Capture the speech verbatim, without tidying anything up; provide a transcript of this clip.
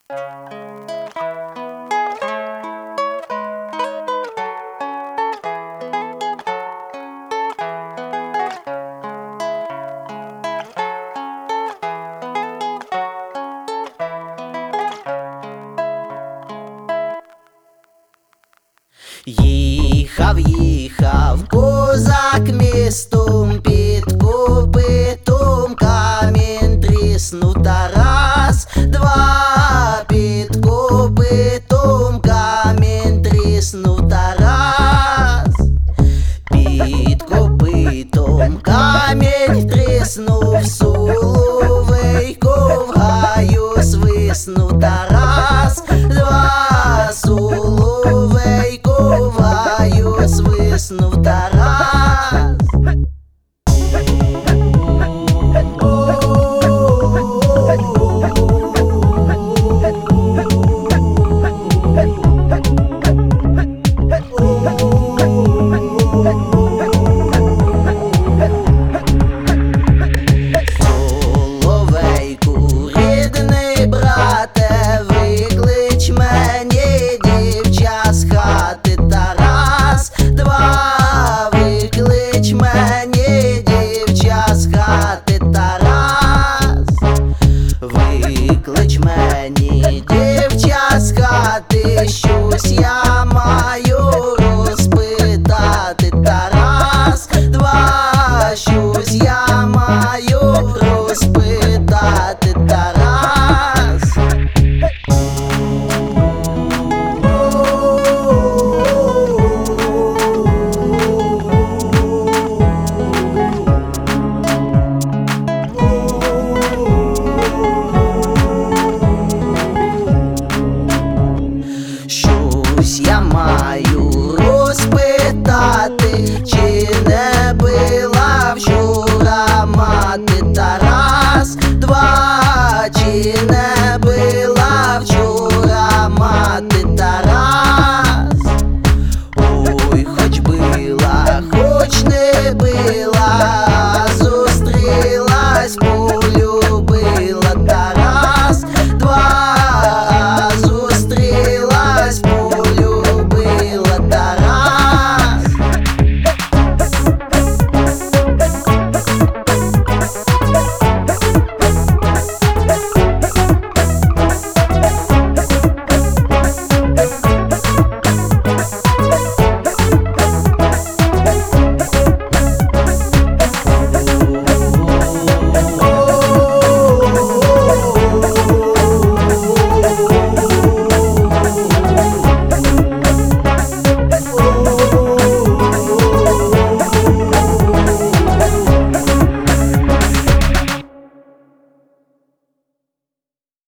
Їхав, їхав козак містом, під копитом камінь тріснув, та раз, два, під копитом камінь тріснув, та раз, під копитом камінь тріснув, соловейко в гаю свиснув, та раз, два, соловейко в гаю свиснув, та раз. Соловейку, рідний брате, виклич мені дівча з хати, та раз, два, виклич мені дівча з хати, та раз, виклич мені дівча з хати, щось я маю розпитати, та раз, два, щось я маю розпитати, та раз. Щось я маю розпитати, чи не била вчора мати, та раз, два, чи не била вчора.